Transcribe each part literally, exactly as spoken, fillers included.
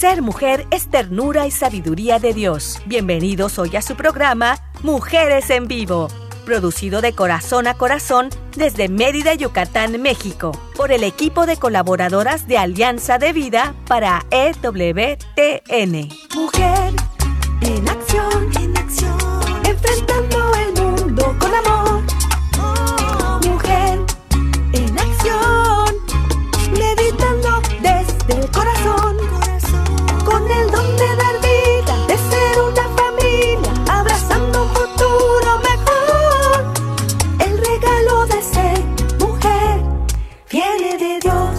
Ser mujer es ternura y sabiduría de Dios. Bienvenidos hoy a su programa Mujeres en Vivo, producido de corazón a corazón desde Mérida, Yucatán, México, por el equipo de colaboradoras de Alianza de Vida para E W T N. Mujer en acción, en acción, enfrentando el mundo con amor. Oh, mujer en acción, meditando desde el corazón, corazón, con el don de dar vida, de ser una familia, abrazando un futuro mejor. El regalo de ser mujer viene de Dios.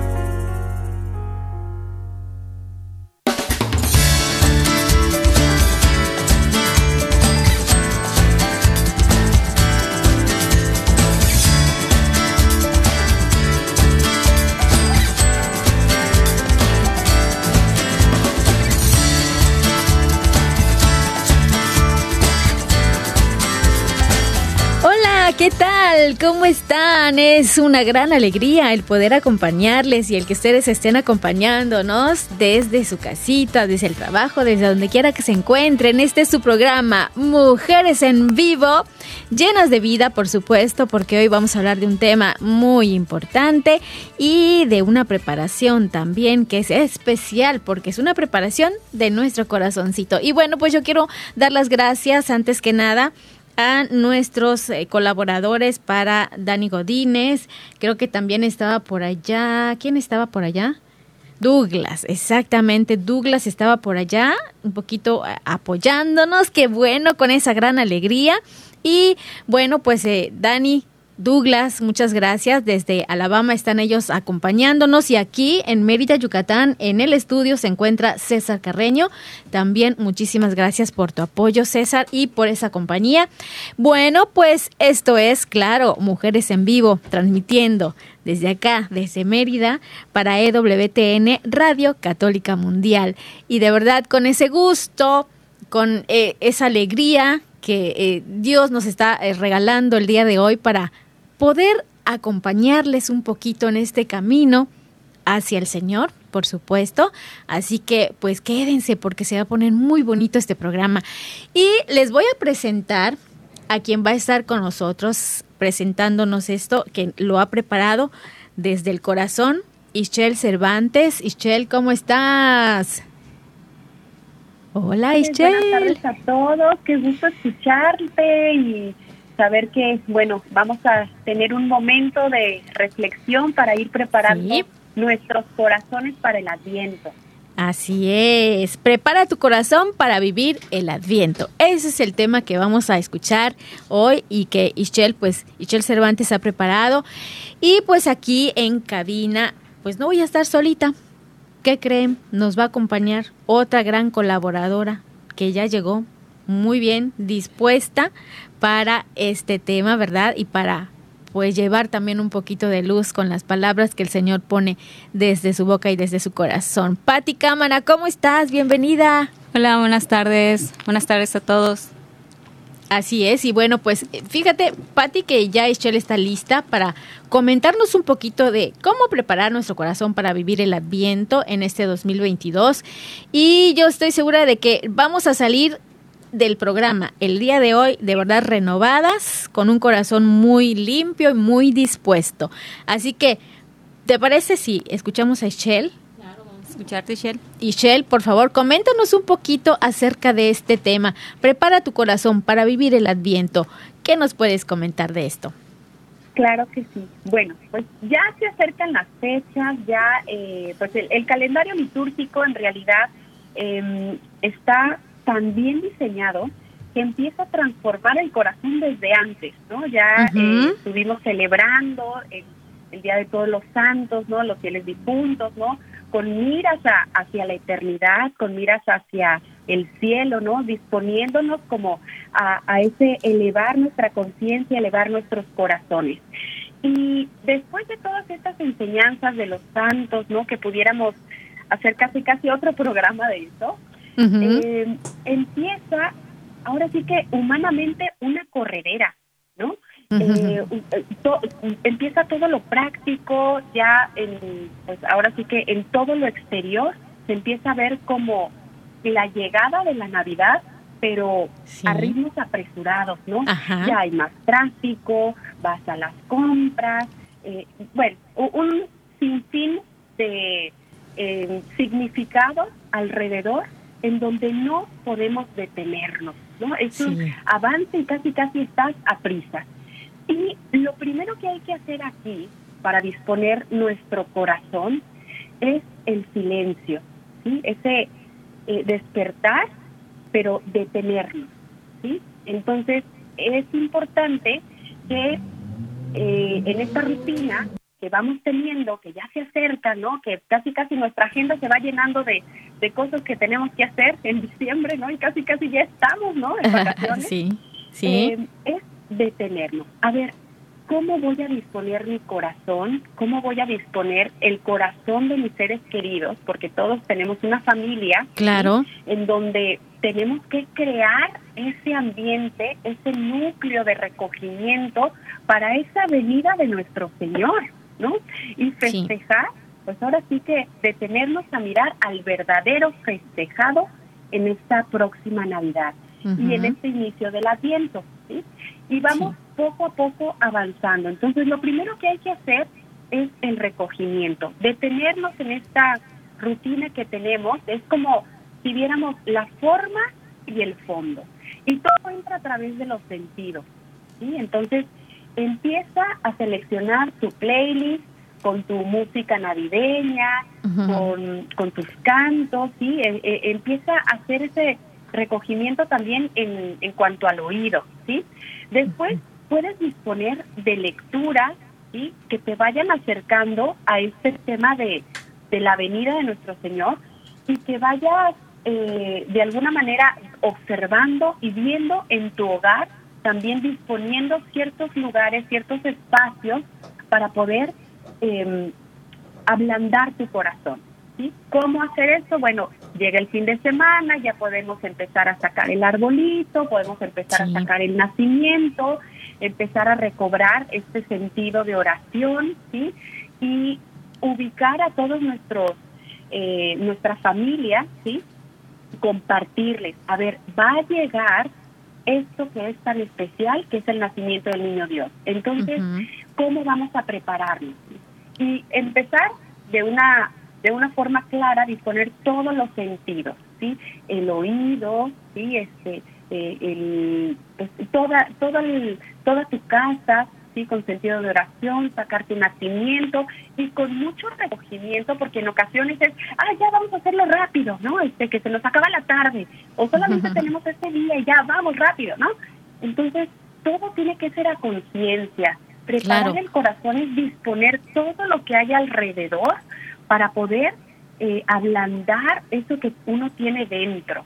¿Qué tal? ¿Cómo están? Es una gran alegría el poder acompañarles y el que ustedes estén acompañándonos desde su casita, desde el trabajo, desde donde quiera que se encuentren. Este es su programa Mujeres en Vivo, llenas de vida, por supuesto, porque hoy vamos a hablar de un tema muy importante y de una preparación también que es especial, porque es una preparación de nuestro corazoncito. Y bueno, pues yo quiero dar las gracias antes que nada a nuestros eh, colaboradores, para Dani Godínez, creo que también estaba por allá. ¿Quién estaba por allá? Douglas, exactamente, Douglas estaba por allá, un poquito eh, apoyándonos, qué bueno, con esa gran alegría. Y bueno, pues eh, Dani, Douglas, muchas gracias. Desde Alabama están ellos acompañándonos, y aquí en Mérida, Yucatán, en el estudio se encuentra César Carreño. También muchísimas gracias por tu apoyo, César, y por esa compañía. Bueno, pues esto es, claro, Mujeres en Vivo, transmitiendo desde acá, desde Mérida, para E W T N, Radio Católica Mundial. Y de verdad, con ese gusto, con eh, esa alegría que eh, Dios nos está eh, regalando el día de hoy para poder acompañarles un poquito en este camino hacia el Señor, por supuesto. Así que pues quédense, porque se va a poner muy bonito este programa. Y les voy a presentar a quien va a estar con nosotros presentándonos esto, que lo ha preparado desde el corazón, Ischel Cervantes. Ischel, ¿cómo estás? Hola, Ischel. Buenas tardes a todos, qué gusto escucharte y saber que, bueno, vamos a tener un momento de reflexión para ir preparando sí. nuestros corazones para el Adviento. Así es, prepara tu corazón para vivir el Adviento. Ese es el tema que vamos a escuchar hoy y que Ischel, pues, Ischel Cervantes ha preparado. Y pues aquí en cabina, pues no voy a estar solita. ¿Qué creen? Nos va a acompañar otra gran colaboradora que ya llegó muy bien dispuesta para este tema, ¿verdad? Y para pues llevar también un poquito de luz con las palabras que el Señor pone desde su boca y desde su corazón. Pati Cámara, ¿cómo estás? Bienvenida. Hola, buenas tardes. Buenas tardes a todos. Así es, y bueno, pues fíjate, Pati, que ya Ischel está lista para comentarnos un poquito de cómo preparar nuestro corazón para vivir el Adviento en este dos mil veintidós. Y yo estoy segura de que vamos a salir del programa el día de hoy de verdad renovadas, con un corazón muy limpio y muy dispuesto. Así que, ¿te parece si escuchamos a Ischel? Claro, vamos a escucharte, Ischel. Ischel, por favor, coméntanos un poquito acerca de este tema. Prepara tu corazón para vivir el Adviento. ¿Qué nos puedes comentar de esto? Claro que sí. Bueno, pues ya se acercan las fechas, ya eh, pues el, el calendario litúrgico en realidad eh, está tan bien diseñado que empieza a transformar el corazón desde antes, ¿no? Ya uh-huh. eh, estuvimos celebrando el, el Día de Todos los Santos, ¿no? Los fieles difuntos, ¿no? Con miras a, hacia la eternidad, con miras hacia el cielo, ¿no? Disponiéndonos como a, a ese elevar nuestra conciencia, elevar nuestros corazones. Y después de todas estas enseñanzas de los santos, ¿no? Que pudiéramos hacer casi casi otro programa de eso, Uh-huh. Eh, empieza, ahora sí que humanamente, una corredera, ¿no? Uh-huh. Eh, to, empieza todo lo práctico, ya en, pues ahora sí que en todo lo exterior, se empieza a ver como la llegada de la Navidad, pero sí. a ritmos apresurados, ¿no? Ajá. Ya hay más tráfico, vas a las compras, eh, bueno, un sinfín de eh, significados alrededor en donde no podemos detenernos, ¿no? Es sí. un avance y casi casi estás a prisa. Y lo primero que hay que hacer aquí para disponer nuestro corazón es el silencio, ¿sí? Ese eh, despertar, pero detenernos, ¿sí? Entonces, es importante que eh, en esta rutina que vamos teniendo, que ya se acerca, ¿no? Que casi casi nuestra agenda se va llenando de, de cosas que tenemos que hacer en diciembre, ¿no? Y casi casi ya estamos, ¿no? En vacaciones. Sí, sí. Eh, es detenernos. A ver, ¿cómo voy a disponer mi corazón? ¿Cómo voy a disponer el corazón de mis seres queridos? Porque todos tenemos una familia. Claro. ¿Sí? En donde tenemos que crear ese ambiente, ese núcleo de recogimiento para esa venida de nuestro Señor, ¿no? Y festejar, sí. pues ahora sí que detenernos a mirar al verdadero festejado en esta próxima Navidad uh-huh. y en este inicio del Adviento, ¿sí? Y vamos sí. poco a poco avanzando. Entonces, lo primero que hay que hacer es el recogimiento, detenernos en esta rutina que tenemos. Es como si viéramos la forma y el fondo. Y todo entra a través de los sentidos, ¿sí? Entonces, empieza a seleccionar tu playlist con tu música navideña, uh-huh. con, con tus cantos, ¿sí? E, e, empieza a hacer ese recogimiento también en, en cuanto al oído, ¿sí? Después, uh-huh. puedes disponer de lecturas, ¿sí? Que te vayan acercando a este tema de, de la venida de nuestro Señor y que vayas Eh, de alguna manera observando y viendo en tu hogar, también disponiendo ciertos lugares, ciertos espacios para poder eh, ablandar tu corazón, ¿sí? ¿Cómo hacer eso? Bueno, llega el fin de semana, ya podemos empezar a sacar el arbolito, podemos empezar sí. a sacar el nacimiento, empezar a recobrar este sentido de oración, ¿sí? Y ubicar a todos nuestros, eh, nuestra familia, ¿sí? Compartirles, a ver, va a llegar esto que es tan especial, que es el nacimiento del Niño Dios. Entonces, uh-huh. ¿cómo vamos a prepararnos? Y empezar de una de una forma clara, disponer todos los sentidos, ¿sí? El oído, ¿sí? Este, eh, el, pues, toda, toda, el, toda tu casa, ¿sí? Con sentido de oración, sacar tu nacimiento y con mucho recogimiento, porque en ocasiones es, ah, ya vamos a hacerlo rápido, ¿no? Este, que se nos acaba la tarde, o solamente tenemos este día y ya, vamos rápido, ¿no? Entonces, todo tiene que ser a conciencia. Preparar claro. el corazón es disponer todo lo que hay alrededor para poder eh, ablandar eso que uno tiene dentro.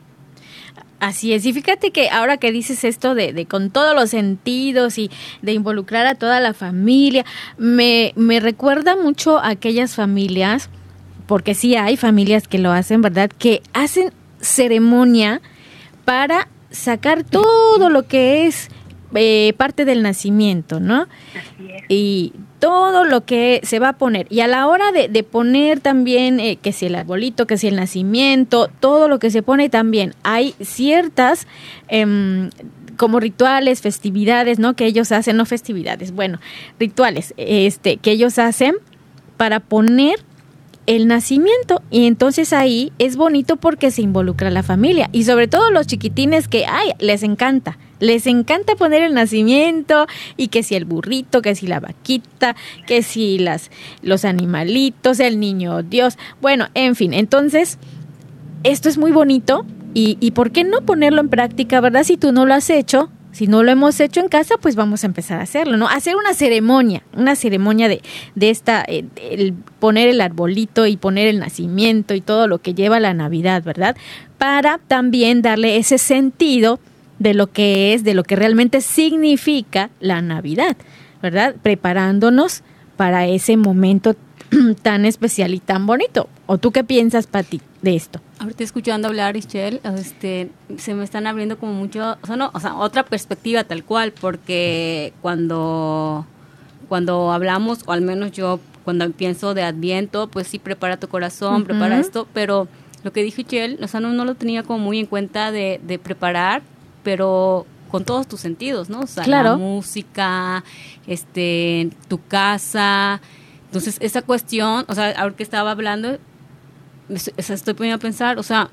Así es, y fíjate que ahora que dices esto de, de con todos los sentidos y de involucrar a toda la familia, me, me recuerda mucho a aquellas familias, porque sí hay familias que lo hacen, ¿verdad? Que hacen ceremonia para sacar todo lo que es eh, parte del nacimiento, ¿no? Así es. Y todo lo que se va a poner. Y a la hora de, de poner también, eh, que si el arbolito, que si el nacimiento, todo lo que se pone también. Hay ciertas eh, como rituales, festividades, ¿no? Que ellos hacen, no festividades, bueno, rituales este que ellos hacen para poner el nacimiento, y entonces ahí es bonito porque se involucra la familia y sobre todo los chiquitines que ay, les encanta, les encanta poner el nacimiento y que si el burrito, que si la vaquita, que si las los animalitos, el niño Dios, bueno, en fin, entonces esto es muy bonito y, y ¿por qué no ponerlo en práctica, verdad? Si tú no lo has hecho, si no lo hemos hecho en casa, pues vamos a empezar a hacerlo, ¿no? Hacer una ceremonia, una ceremonia de, de esta, eh, el poner el arbolito y poner el nacimiento y todo lo que lleva la Navidad, ¿verdad? Para también darle ese sentido de lo que es, de lo que realmente significa la Navidad, ¿verdad? Preparándonos para ese momento tan especial y tan bonito. ¿O tú qué piensas, Pati, de esto? Ahorita escuchando hablar, Ischel, este, se me están abriendo como mucho, o sea, no, o sea, otra perspectiva tal cual, porque cuando, cuando hablamos, o al menos yo, cuando pienso de Adviento, pues sí, prepara tu corazón, uh-huh. prepara esto, pero lo que dijo Chel, o sea, no, no lo tenía como muy en cuenta de, de preparar, pero con todos tus sentidos, ¿no? O sea, claro. La música, este, tu casa. Entonces, esa cuestión, o sea, ahora que estaba hablando, o sea, estoy poniendo a pensar, o sea,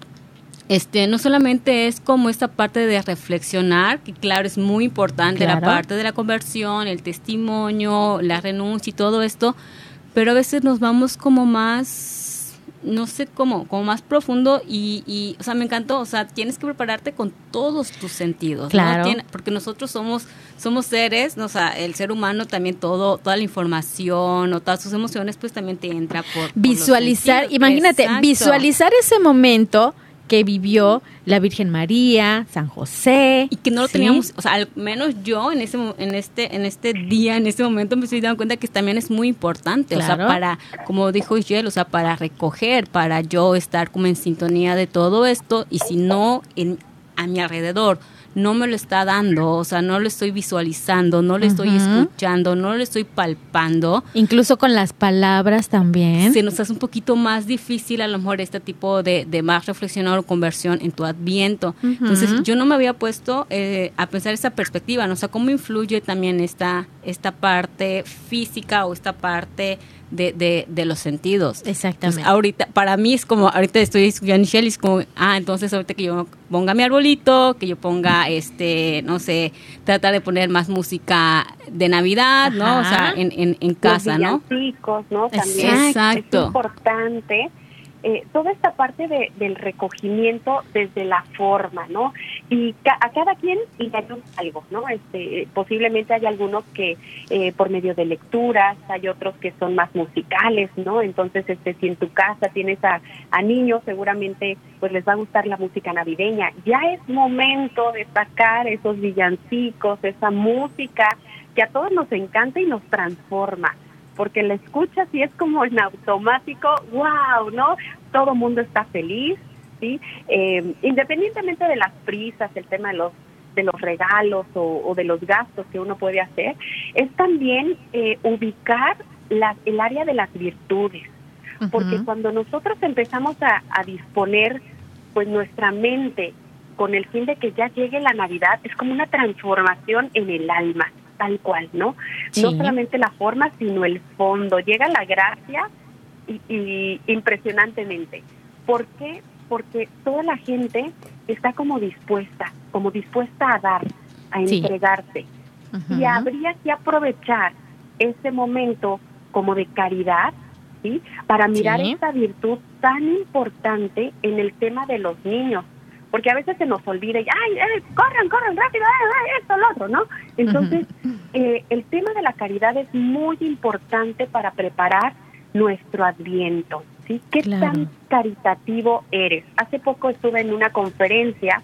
este, no solamente es como esta parte de reflexionar, que claro, es muy importante, claro. La parte de la conversión, el testimonio, la renuncia y todo esto, pero a veces nos vamos como más, no sé cómo, como más profundo y, y, o sea, me encantó, o sea, tienes que prepararte con todos tus sentidos, claro. ¿no? Tien, porque nosotros somos, somos seres, ¿no? O sea, el ser humano también todo, toda la información o todas sus emociones, pues también te entra por, visualizar, por los imagínate, Exacto. visualizar ese momento que vivió la Virgen María, San José. Y que no lo ¿sí? teníamos, o sea, al menos yo en ese en este en este día, en este momento me estoy dando cuenta que también es muy importante, claro. O sea, para, como dijo Isabel, o sea, para recoger, para yo estar como en sintonía de todo esto, y si no, en, a mi alrededor no me lo está dando, o sea, no lo estoy visualizando, no lo uh-huh. estoy escuchando, no lo estoy palpando. Incluso con las palabras también. Se nos hace un poquito más difícil a lo mejor este tipo de, de más reflexionar o conversión en tu Adviento. Uh-huh. Entonces, yo no me había puesto eh, a pensar esa perspectiva, ¿no? O sea, cómo influye también esta, esta parte física o esta parte de, de, de los sentidos. Exactamente. Entonces, ahorita, para mí es como, ahorita estoy escuchando a Michelle y es como, ah, entonces ahorita que yo ponga mi arbolito, que yo ponga, este, no sé, tratar de poner más música de Navidad, ajá. ¿no? O sea, en, en, en casa, los villancicos, ¿no? ¿no? También Exacto. Es importante eh, toda esta parte de, del recogimiento desde la forma, ¿no? Y ca- a cada quien le ayuda algo, ¿no? Este, posiblemente hay algunos que eh, por medio de lecturas, hay otros que son más musicales, ¿no? Entonces, este, si en tu casa tienes a, a niños, seguramente pues les va a gustar la música navideña. Ya es momento de sacar esos villancicos, esa música que a todos nos encanta y nos transforma, porque la escuchas y es como en automático, wow, ¿no? Todo mundo está feliz, ¿sí? Eh, independientemente de las prisas, el tema de los de los regalos o, o de los gastos que uno puede hacer, es también eh, ubicar la, el área de las virtudes, uh-huh. porque cuando nosotros empezamos a, a disponer pues nuestra mente con el fin de que ya llegue la Navidad, es como una transformación en el alma, tal cual, ¿no? Sí. No solamente la forma, sino el fondo. Llega la gracia y, y impresionantemente. ¿Por qué? Porque toda la gente está como dispuesta, como dispuesta a dar, a sí. entregarse. Uh-huh. Y habría que aprovechar ese momento como de caridad, ¿sí? Para mirar sí. esta virtud tan importante en el tema de los niños. Porque a veces se nos olvida y, ay, ay corran, corran rápido, ay, ay, esto, lo otro, ¿no? Entonces, uh-huh. eh, el tema de la caridad es muy importante para preparar nuestro Adviento, ¿sí? ¿Qué claro. tan caritativo eres? Hace poco estuve en una conferencia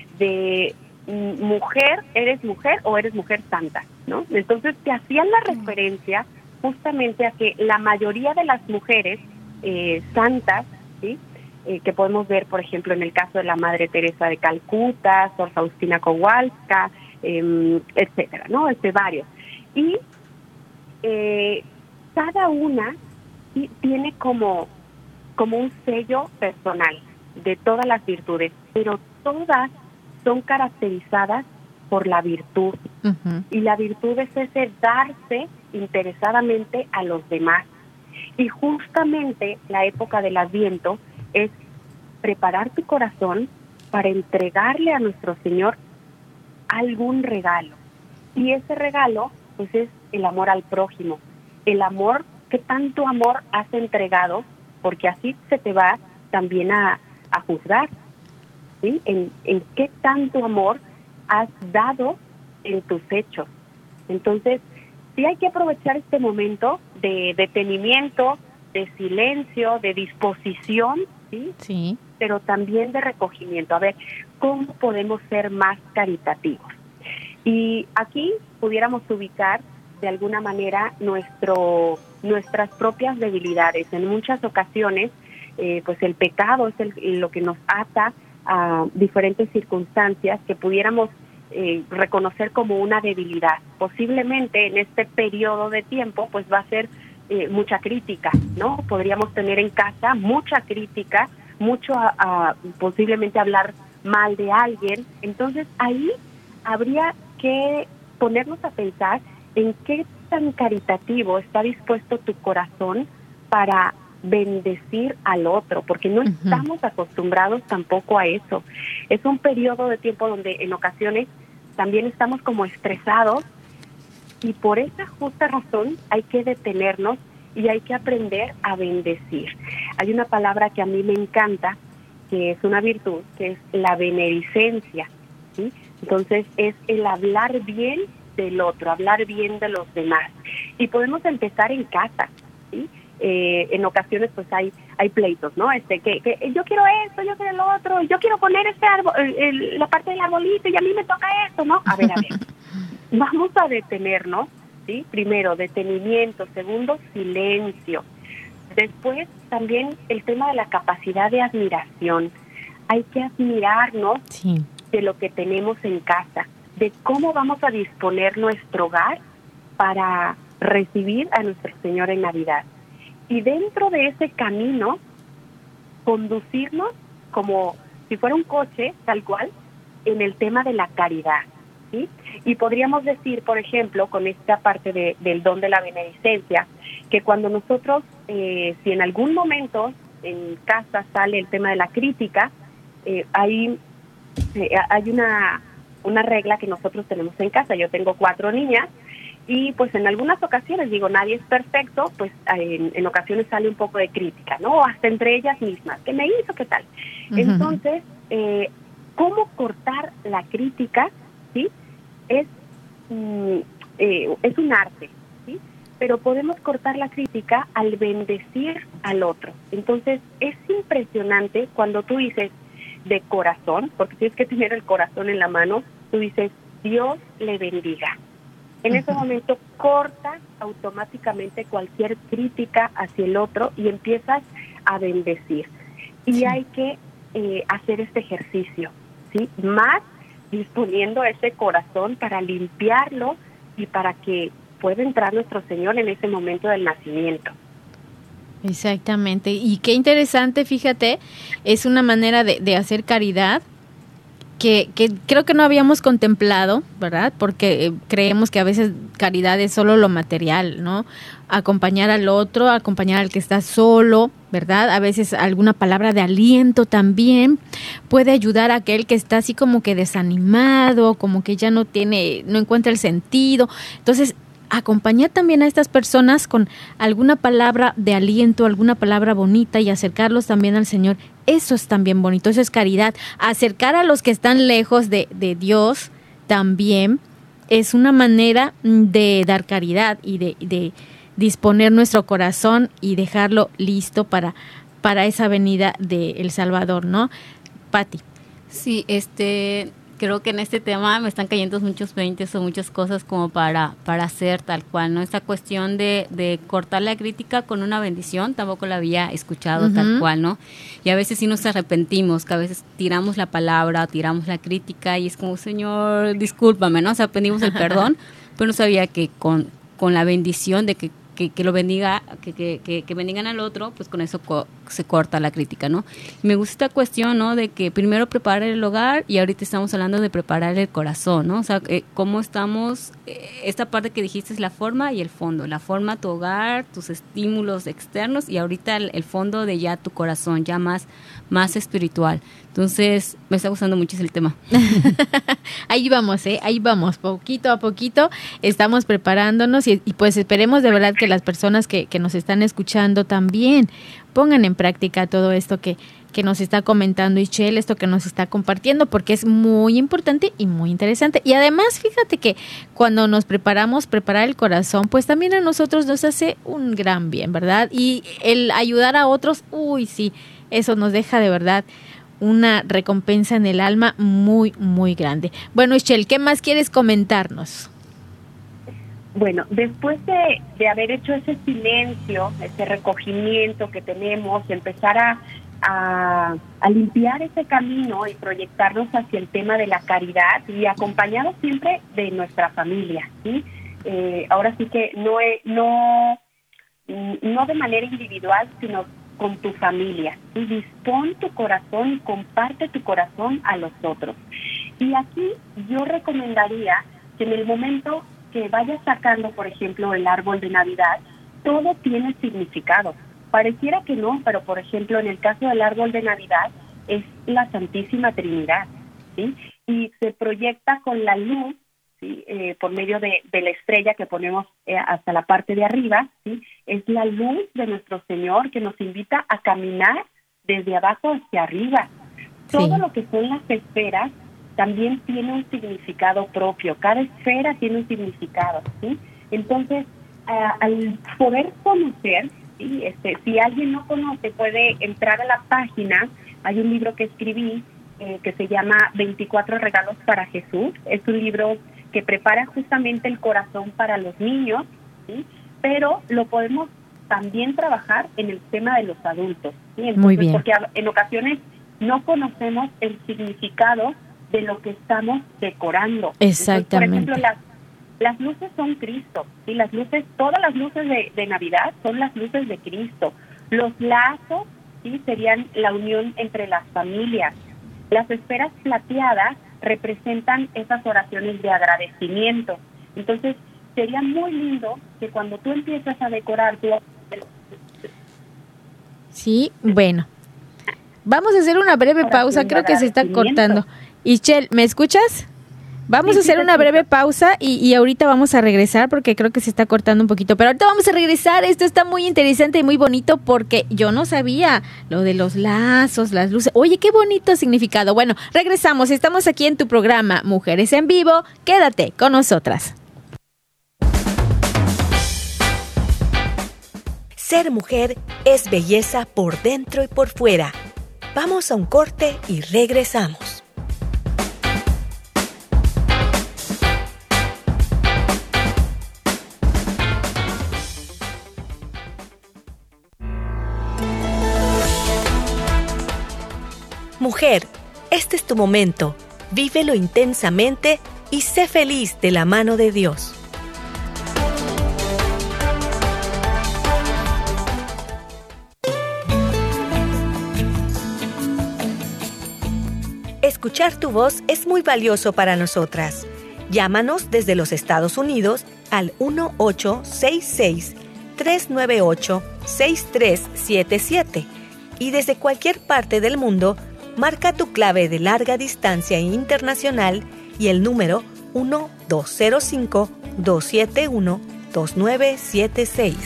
de mm, mujer, ¿eres mujer o eres mujer santa? ¿No? Entonces, te hacían la uh-huh. referencia justamente a que la mayoría de las mujeres eh, santas, ¿sí? Eh, que podemos ver, por ejemplo, en el caso de la Madre Teresa de Calcuta, Sor Faustina Kowalska, eh, etcétera, ¿no? Este, varios. Y eh, cada una sí, tiene como, como un sello personal de todas las virtudes, pero todas son caracterizadas por la virtud. Uh-huh. Y la virtud es ese darse interesadamente a los demás. Y justamente la época del Adviento es preparar tu corazón para entregarle a nuestro Señor algún regalo. Y ese regalo, pues, es el amor al prójimo. El amor, ¿qué tanto amor has entregado? Porque así se te va también a, a juzgar, ¿sí? En, en qué tanto amor has dado en tus hechos. Entonces, sí hay que aprovechar este momento de detenimiento, de silencio, de disposición, ¿sí? Sí. Pero también de recogimiento. A ver, ¿cómo podemos ser más caritativos? Y aquí pudiéramos ubicar de alguna manera nuestro nuestras propias debilidades. En muchas ocasiones, eh, pues el pecado es el, lo que nos ata a diferentes circunstancias que pudiéramos eh, reconocer como una debilidad. Posiblemente en este periodo de tiempo, pues va a ser Eh, mucha crítica, ¿no? Podríamos tener en casa mucha crítica, mucho a, a posiblemente hablar mal de alguien. Entonces ahí habría que ponernos a pensar en qué tan caritativo está dispuesto tu corazón para bendecir al otro, porque no uh-huh. estamos acostumbrados tampoco a eso. Es un periodo de tiempo donde en ocasiones también estamos como estresados, y por esa justa razón hay que detenernos y hay que aprender a bendecir. Hay una palabra que a mí me encanta, que es una virtud, que es la benedicencia, ¿sí? Entonces es el hablar bien del otro, hablar bien de los demás. Y podemos empezar en casa, ¿sí? Eh, en ocasiones pues hay hay pleitos, ¿no? Este que, que yo quiero esto, yo quiero lo otro, yo quiero poner este árbol, el, el, la parte del arbolito y a mí me toca esto, ¿no? A ver, a ver, vamos a detenernos, ¿sí? Primero, detenimiento. Segundo, silencio. Después, también el tema de la capacidad de admiración. Hay que admirarnos sí. de lo que tenemos en casa, de cómo vamos a disponer nuestro hogar para recibir a nuestro Señor en Navidad. Y dentro de ese camino, conducirnos como si fuera un coche, tal cual, en el tema de la caridad, ¿sí? Y podríamos decir, por ejemplo, con esta parte de, del don de la benedicencia, que cuando nosotros, eh, si en algún momento en casa sale el tema de la crítica, eh, hay, eh, hay una, una regla que nosotros tenemos en casa. Yo tengo cuatro niñas, y pues en algunas ocasiones, digo, nadie es perfecto, pues en, en ocasiones sale un poco de crítica, ¿no? Hasta entre ellas mismas, ¿qué me hizo? ¿Qué tal? Uh-huh. Entonces, eh, ¿cómo cortar la crítica? ¿Sí? Es, mm, eh, es un arte, ¿sí? Pero podemos cortar la crítica al bendecir al otro. Entonces, es impresionante cuando tú dices de corazón, porque tienes que tener el corazón en la mano, tú dices, Dios le bendiga. En ese momento cortas automáticamente cualquier crítica hacia el otro y empiezas a bendecir. Y sí. hay que eh, hacer este ejercicio, ¿sí? Más disponiendo ese corazón para limpiarlo y para que pueda entrar nuestro Señor en ese momento del nacimiento. Exactamente. Y qué interesante, fíjate, es una manera de, de hacer caridad Que, que creo que no habíamos contemplado, ¿verdad? Porque eh, creemos que a veces caridad es solo lo material, ¿no? Acompañar al otro, acompañar al que está solo, ¿verdad? A veces alguna palabra de aliento también puede ayudar a aquel que está así como que desanimado, como que ya no tiene, no encuentra el sentido. Entonces, acompañar también a estas personas con alguna palabra de aliento, alguna palabra bonita y acercarlos también al Señor. Eso es también bonito, eso es caridad. Acercar a los que están lejos de, de Dios también es una manera de dar caridad y de, de disponer nuestro corazón y dejarlo listo para, para esa venida del Salvador, ¿no? Pati. Sí, este... creo que en este tema me están cayendo muchos veintes o muchas cosas como para, para hacer tal cual, ¿no? Esta cuestión de, de cortar la crítica con una bendición, tampoco la había escuchado uh-huh. tal cual, ¿no? Y a veces sí nos arrepentimos, que a veces tiramos la palabra, tiramos la crítica y es como, Señor, discúlpame, ¿no? O sea, pedimos el perdón, pero no sabía que con, con la bendición de que Que, que lo bendiga, que, que, que, que bendigan al otro, pues con eso co- se corta la crítica, ¿no? Y me gusta esta cuestión, ¿no? De que primero preparar el hogar y ahorita estamos hablando de preparar el corazón, ¿no? O sea, eh, cómo estamos, eh, esta parte que dijiste es la forma y el fondo. La forma, tu hogar, tus estímulos externos y ahorita el, el fondo de ya tu corazón, ya más, más espiritual. Entonces, me está gustando mucho el tema. Ahí vamos, ¿eh? Ahí vamos, poquito a poquito estamos preparándonos y, y pues esperemos de verdad que las personas que, que nos están escuchando también pongan en práctica todo esto que, que nos está comentando Ischel, esto que nos está compartiendo, porque es muy importante y muy interesante. Y además, fíjate que cuando nos preparamos, preparar el corazón, pues también a nosotros nos hace un gran bien, ¿verdad? Y el ayudar a otros, uy, sí, eso nos deja de verdad una recompensa en el alma muy, muy grande. Bueno, Ischel, ¿qué más quieres comentarnos? Bueno, después de, de haber hecho ese silencio, ese recogimiento que tenemos, empezar a, a, a limpiar ese camino y proyectarnos hacia el tema de la caridad y acompañados siempre de nuestra familia, ¿sí? Eh, ahora sí que no, no, no de manera individual, sino con tu familia. Y dispón tu corazón y comparte tu corazón a los otros. Y aquí yo recomendaría que en el momento que vayas sacando, por ejemplo, el árbol de Navidad, todo tiene significado. Pareciera que no, pero por ejemplo, en el caso del árbol de Navidad, es la Santísima Trinidad, ¿sí? Y se proyecta con la luz, ¿sí? eh, por medio de, de la estrella que ponemos eh, hasta la parte de arriba, ¿sí? Es la luz de nuestro Señor que nos invita a caminar desde abajo hacia arriba. Sí. Todo lo que son las esferas también tiene un significado propio. Cada esfera tiene un significado, ¿sí? Entonces, uh, al poder conocer, ¿sí? este, si alguien no conoce, puede entrar a la página. Hay un libro que escribí eh, que se llama veinticuatro regalos para Jesús. Es un libro que prepara justamente el corazón para los niños, ¿sí? Pero lo podemos también trabajar en el tema de los adultos, ¿sí? Entonces, muy bien. Porque en ocasiones no conocemos el significado de lo que estamos decorando. Exactamente. Entonces, por ejemplo, las, las luces son Cristo, y las luces, todas las luces de, de Navidad son las luces de Cristo. Los lazos, sí, serían la unión entre las familias. Las esferas plateadas representan esas oraciones de agradecimiento. Entonces, sería muy lindo que cuando tú empiezas a decorar tu... Sí, bueno. Vamos a hacer una breve pausa, creo que se está cortando. Ischel, ¿me escuchas? Vamos sí, a hacer sí, una breve pausa y, y ahorita vamos a regresar porque creo que se está cortando un poquito. Pero ahorita vamos a regresar. Esto está muy interesante y muy bonito porque yo no sabía lo de los lazos, las luces. Oye, qué bonito significado. Bueno, regresamos. Estamos aquí en tu programa Mujeres en Vivo. Quédate con nosotras. Ser mujer es belleza por dentro y por fuera. Vamos a un corte y regresamos. Mujer, este es tu momento. Vívelo intensamente y sé feliz de la mano de Dios. Escuchar tu voz es muy valioso para nosotras. Llámanos desde los Estados Unidos al uno ocho seis seis, tres nueve ocho, seis tres siete siete y desde cualquier parte del mundo, marca tu clave de larga distancia internacional y el número uno dos cero cinco, dos siete uno, dos nueve siete seis.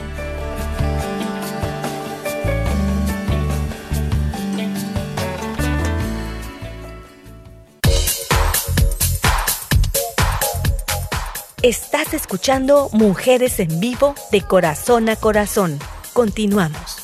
Estás escuchando Mujeres en Vivo de Corazón a Corazón. Continuamos.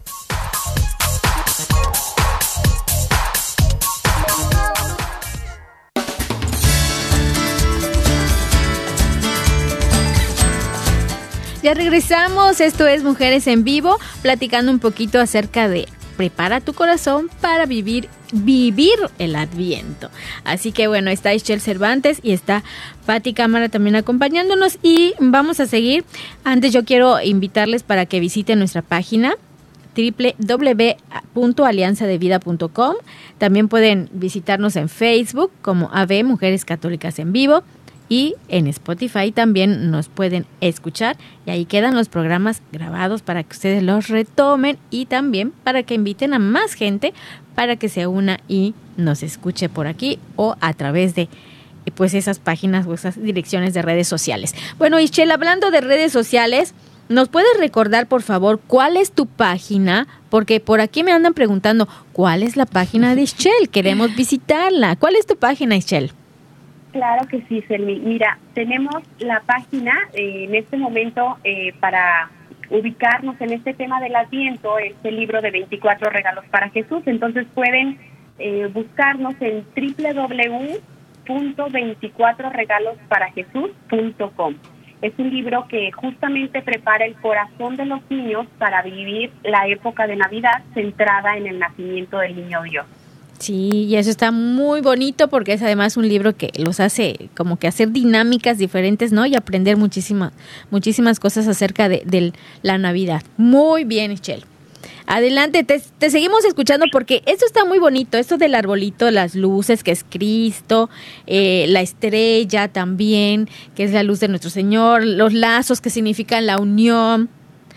Ya regresamos, esto es Mujeres en Vivo, platicando un poquito acerca de prepara tu corazón para vivir vivir el Adviento. Así que bueno, está Ischel Cervantes y está Pati Cámara también acompañándonos y vamos a seguir. Antes yo quiero invitarles para que visiten nuestra página doble u doble u doble u punto alianza de vida punto com. También pueden visitarnos en Facebook como A V Mujeres Católicas en Vivo. Y en Spotify también nos pueden escuchar y ahí quedan los programas grabados para que ustedes los retomen y también para que inviten a más gente para que se una y nos escuche por aquí o a través de pues esas páginas o esas direcciones de redes sociales. Bueno, Ischel, hablando de redes sociales, ¿nos puedes recordar por favor cuál es tu página? Porque por aquí me andan preguntando ¿cuál es la página de Ischel? Queremos visitarla. ¿Cuál es tu página, Ischel? Claro que sí, Selmi. Mira, tenemos la página eh, en este momento eh, para ubicarnos en este tema del Adviento, este libro de veinticuatro regalos para Jesús. Entonces pueden eh, buscarnos en doble u doble u doble u punto veinticuatro regalos para jesús punto com. Es un libro que justamente prepara el corazón de los niños para vivir la época de Navidad centrada en el nacimiento del niño Dios. Sí, y eso está muy bonito porque es además un libro que los hace como que hacer dinámicas diferentes, ¿no? Y aprender muchísimas muchísimas cosas acerca de, de la Navidad. Muy bien, Ischel. Adelante, te, te seguimos escuchando porque esto está muy bonito, esto del arbolito, las luces, que es Cristo, eh, la estrella también, que es la luz de nuestro Señor, los lazos que significan la unión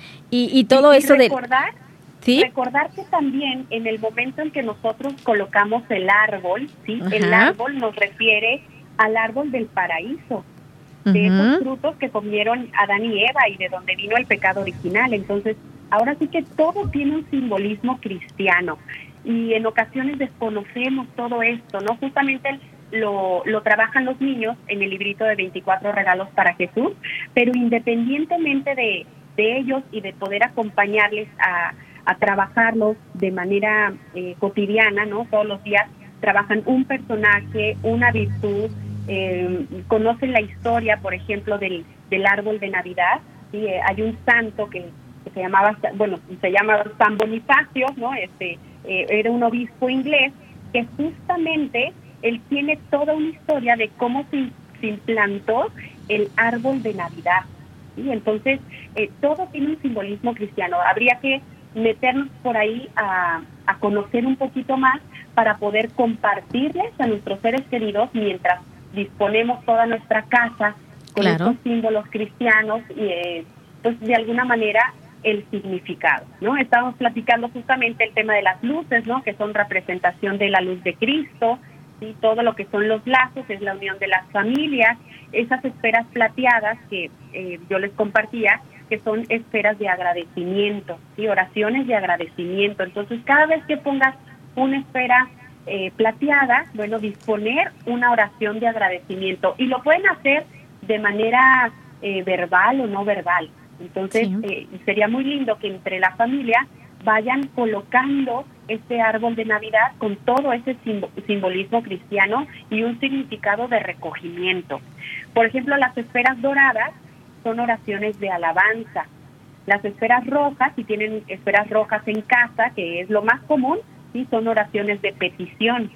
y, y todo y, y eso recordar, de... ¿Sí? Recordar que también en el momento en que nosotros colocamos el árbol, ¿sí? El árbol nos refiere al árbol del paraíso, de uh-huh. esos frutos que comieron Adán y Eva y de donde vino el pecado original. Entonces, ahora sí que todo tiene un simbolismo cristiano y en ocasiones desconocemos todo esto, ¿no? Justamente lo, lo trabajan los niños en el librito de veinticuatro regalos para Jesús, pero independientemente de, de ellos y de poder acompañarles a a trabajarlos de manera eh, cotidiana, ¿no? Todos los días trabajan un personaje, una virtud, eh, conocen la historia, por ejemplo, del, del árbol de Navidad, ¿sí? Eh, hay un santo que, que se llamaba, bueno, se llama San Bonifacio, ¿no? Este, eh, era un obispo inglés que justamente él tiene toda una historia de cómo se, se implantó el árbol de Navidad, ¿sí? Entonces, eh, todo tiene un simbolismo cristiano. Habría que meternos por ahí a, a conocer un poquito más para poder compartirles a nuestros seres queridos mientras disponemos toda nuestra casa con claro. estos símbolos cristianos y eh, pues de alguna manera el significado, ¿no? Estábamos platicando justamente el tema de las luces, ¿no? Que son representación de la luz de Cristo, y todo lo que son los lazos es la unión de las familias, esas esferas plateadas que eh, yo les compartía, que son esferas de agradecimiento, ¿sí? Oraciones de agradecimiento. Entonces, cada vez que pongas una esfera eh, plateada, bueno, disponer una oración de agradecimiento. Y lo pueden hacer de manera eh, verbal o no verbal. Entonces, sí. eh, sería muy lindo que entre la familia vayan colocando este árbol de Navidad con todo ese simbo- simbolismo cristiano y un significado de recogimiento. Por ejemplo, las esferas doradas son oraciones de alabanza. Las esferas rojas, si tienen esferas rojas en casa, que es lo más común, sí, son oraciones de petición.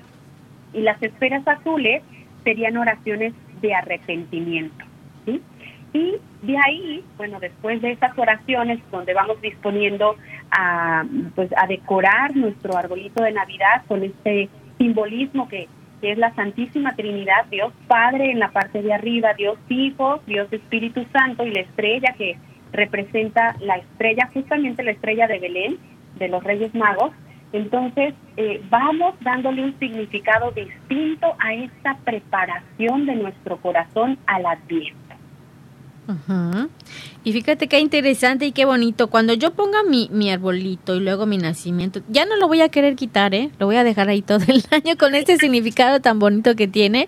Y las esferas azules serían oraciones de arrepentimiento, ¿sí? Y de ahí, bueno, después de esas oraciones donde vamos disponiendo a, pues, a decorar nuestro arbolito de Navidad con este simbolismo que que es la Santísima Trinidad, Dios Padre en la parte de arriba, Dios Hijo, Dios Espíritu Santo y la estrella que representa la estrella, justamente la estrella de Belén, de los Reyes Magos. Entonces, eh, vamos dándole un significado distinto a esta preparación de nuestro corazón al Adviento. Uh-huh. Y fíjate qué interesante y qué bonito. Cuando yo ponga mi, mi arbolito y luego mi nacimiento, ya no lo voy a querer quitar, ¿eh? Lo voy a dejar ahí todo el año con este significado tan bonito que tiene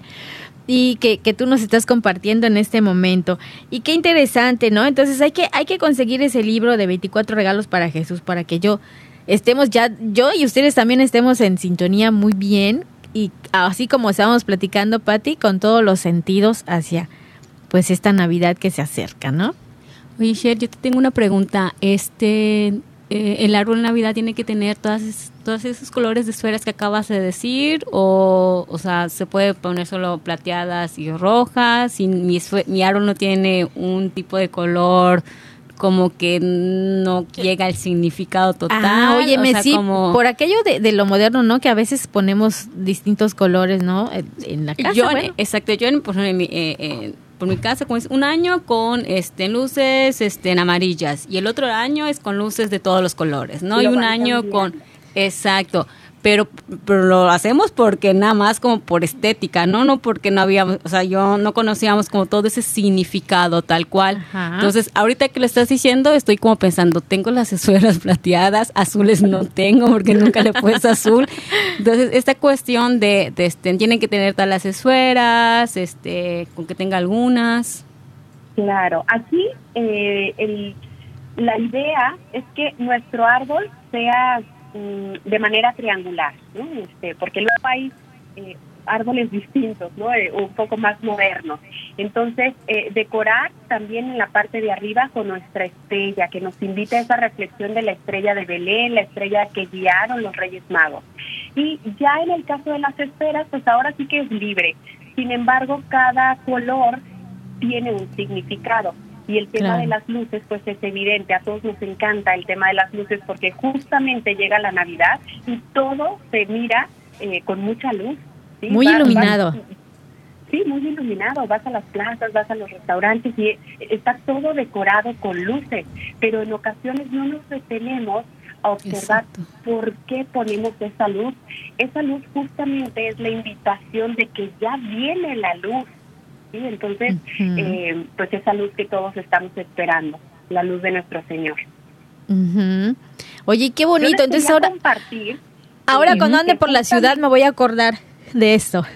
y que, que tú nos estás compartiendo en este momento. Y qué interesante, ¿no? Entonces hay que, hay que conseguir ese libro de veinticuatro regalos para Jesús para que yo estemos ya, yo y ustedes también estemos en sintonía muy bien y así como estábamos platicando, Pati, con todos los sentidos hacia pues esta Navidad que se acerca, ¿no? Oye, Sher, yo te tengo una pregunta. Este, eh, ¿el árbol de Navidad tiene que tener todas, todos esos colores de esferas que acabas de decir? O, o sea, ¿se puede poner solo plateadas y rojas? Si mi, mi árbol no tiene un tipo de color como que no llega al significado total. Ah, oye, o sea, sí, como... por aquello de, de lo moderno, ¿no? Que a veces ponemos distintos colores, ¿no? En, en la casa, yo, bueno. Exacto, yo en, por, en mi, eh, eh, por mi casa como es un año con este luces este en amarillas y el otro año es con luces de todos los colores, ¿no? Lo y un van año cambiando. con... Exacto. Pero, pero lo hacemos porque nada más como por estética, ¿no? No porque no habíamos, o sea, yo no conocíamos como todo ese significado tal cual. Ajá. Entonces, ahorita que lo estás diciendo, estoy como pensando, tengo las esferas plateadas, azules no tengo porque nunca le he puesto azul. Entonces, esta cuestión de, de este, tienen que tener todas las esferas, este, con que tenga algunas. Claro, aquí eh, el, la idea es que nuestro árbol sea de manera triangular, ¿no? Este, porque luego hay eh, árboles distintos, ¿no? Eh, un poco más modernos. Entonces, eh, decorar también en la parte de arriba con nuestra estrella, que nos invita a esa reflexión de la estrella de Belén, la estrella que guiaron los Reyes Magos. Y ya en el caso de las esferas, pues ahora sí que es libre. Sin embargo, cada color tiene un significado. Y el tema Claro. de las luces, pues es evidente, a todos nos encanta el tema de las luces porque justamente llega la Navidad y todo se mira eh, con mucha luz. ¿sí? Muy Vas- iluminado. vas- sí, muy iluminado. Vas a las plazas, vas a los restaurantes y está todo decorado con luces, pero en ocasiones no nos detenemos a observar Exacto. por qué ponemos esa luz. Esa luz justamente es la invitación de que ya viene la luz. ¿sí? Entonces, Ujú. eh, pues esa luz que todos estamos esperando, la luz de nuestro Señor. Ujú. Oye, qué Yo bonito. les Entonces quería ahora, compartir ahora eh, cuando ande que por la ciudad justamente me voy a acordar de esto.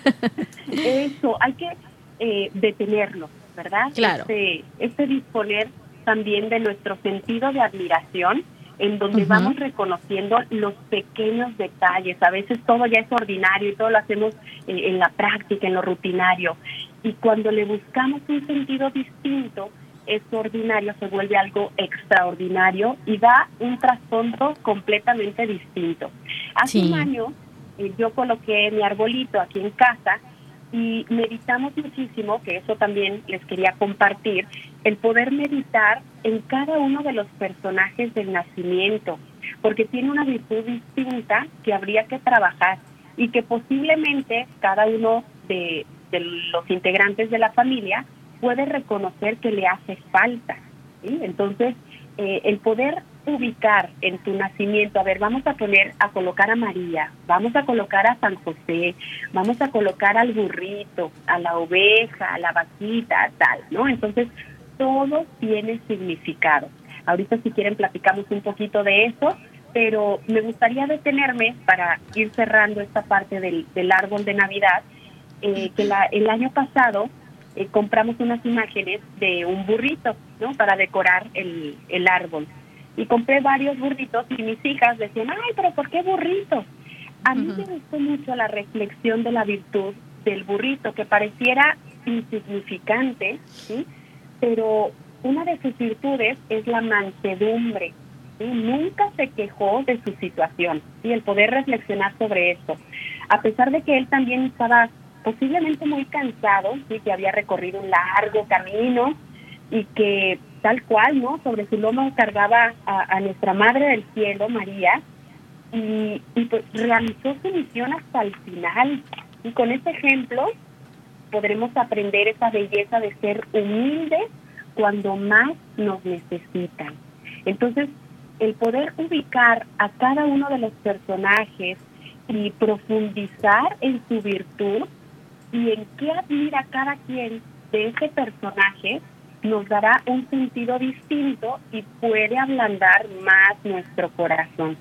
eso, hay que eh, detenerlo, ¿verdad? Claro. Este, este disponer también de nuestro sentido de admiración, en donde Ujú. vamos reconociendo los pequeños detalles. A veces todo ya es ordinario y todo lo hacemos eh, en la práctica, en lo rutinario. Y cuando le buscamos un sentido distinto, esto ordinario se vuelve algo extraordinario y da un trasfondo completamente distinto. Hace Sí. un año eh, yo coloqué mi arbolito aquí en casa y meditamos muchísimo, que eso también les quería compartir, el poder meditar en cada uno de los personajes del nacimiento, porque tiene una virtud distinta que habría que trabajar y que posiblemente cada uno de, de los integrantes de la familia puede reconocer que le hace falta. ¿sí? Entonces, eh, el poder ubicar en tu nacimiento, a ver, vamos a poner, a colocar a María, vamos a colocar a San José, vamos a colocar al burrito, a la oveja, a la vaquita, tal, ¿no? Entonces, todo tiene significado. Ahorita si quieren platicamos un poquito de eso, pero me gustaría detenerme para ir cerrando esta parte del, del árbol de Navidad, eh, que la, el año pasado eh, compramos unas imágenes de un burrito, ¿no? Para decorar el, el árbol. Y compré varios burritos y mis hijas decían, ay, pero ¿por qué burrito? A mí Ujú. me gustó mucho la reflexión de la virtud del burrito, que pareciera insignificante, ¿sí? Pero una de sus virtudes es la mansedumbre. ¿sí? Nunca se quejó de su situación, y el poder reflexionar sobre esto. A pesar de que él también estaba posiblemente muy cansado, ¿sí? que había recorrido un largo camino y que tal cual, ¿no? Sobre su lomo cargaba a, a nuestra Madre del Cielo, María, y, y pues realizó su misión hasta el final. Y con este ejemplo podremos aprender esa belleza de ser humildes cuando más nos necesitan. Entonces, el poder ubicar a cada uno de los personajes y profundizar en su virtud y en qué admira cada quien de ese personaje nos dará un sentido distinto y puede ablandar más nuestro corazón.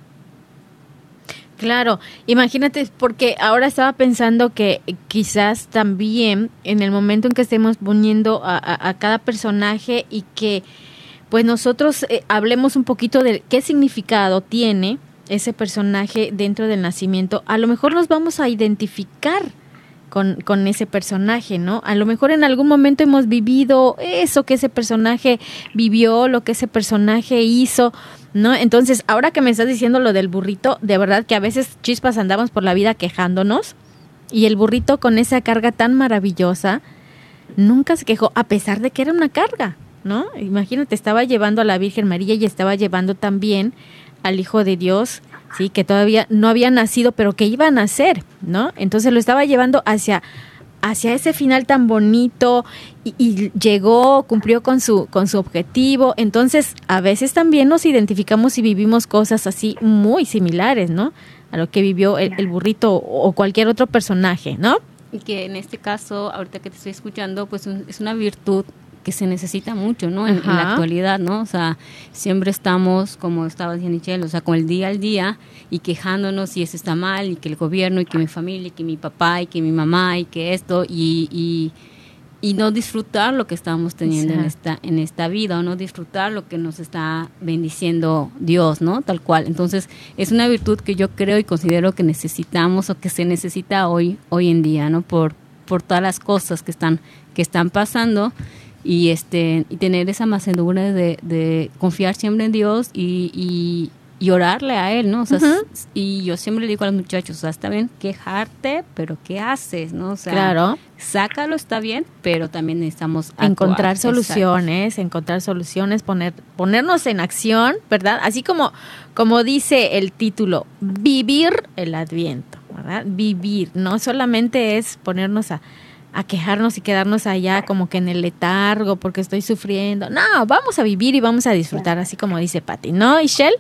Claro, imagínate, porque ahora estaba pensando que quizás también en el momento en que estemos poniendo a, a, a cada personaje y que pues nosotros eh, hablemos un poquito de qué significado tiene ese personaje dentro del nacimiento, a lo mejor nos vamos a identificar con, con ese personaje, ¿no? A lo mejor en algún momento hemos vivido eso que ese personaje vivió, lo que ese personaje hizo, ¿no? Entonces, ahora que me estás diciendo lo del burrito, de verdad que a veces chispas andamos por la vida quejándonos y el burrito con esa carga tan maravillosa nunca se quejó, a pesar de que era una carga, ¿no? Imagínate, estaba llevando a la Virgen María y estaba llevando también al Hijo de Dios, sí, que todavía no había nacido, pero que iba a nacer, ¿no? Entonces lo estaba llevando hacia hacia ese final tan bonito y, y llegó, cumplió con su con su objetivo. Entonces, a veces también nos identificamos y vivimos cosas así muy similares, ¿no? A lo que vivió el, el burrito o cualquier otro personaje, ¿no? Y que en este caso, ahorita que te estoy escuchando, pues un, es una virtud que se necesita mucho, ¿no? En, en la actualidad, ¿no? O sea, siempre estamos, como estaba diciendo Michelle, o sea, con el día al día y quejándonos y eso está mal y que el gobierno y que mi familia y que mi papá y que mi mamá y que esto y, y, y no disfrutar lo que estamos teniendo en esta, en esta vida o no disfrutar lo que nos está bendiciendo Dios, ¿no? Tal cual. Entonces, es una virtud que yo creo y considero que necesitamos o que se necesita hoy, hoy en día, ¿no? Por, por todas las cosas que están, que están pasando. Y este y tener esa mansedumbre de, de confiar siempre en Dios y, y, y orarle a Él, ¿no? O sea, Uh-huh. y yo siempre le digo a los muchachos, o sea, está bien quejarte, pero ¿qué haces, no? O sea, Claro. sácalo, está bien, pero también necesitamos actuar. Encontrar Exacto. soluciones, encontrar soluciones, poner, ponernos en acción, ¿verdad? Así como, como dice el título, vivir el Adviento, ¿verdad? Vivir, no solamente es ponernos a, a quejarnos y quedarnos allá como que en el letargo porque estoy sufriendo. No, vamos a vivir y vamos a disfrutar, así como dice Pati, ¿no, Ishel?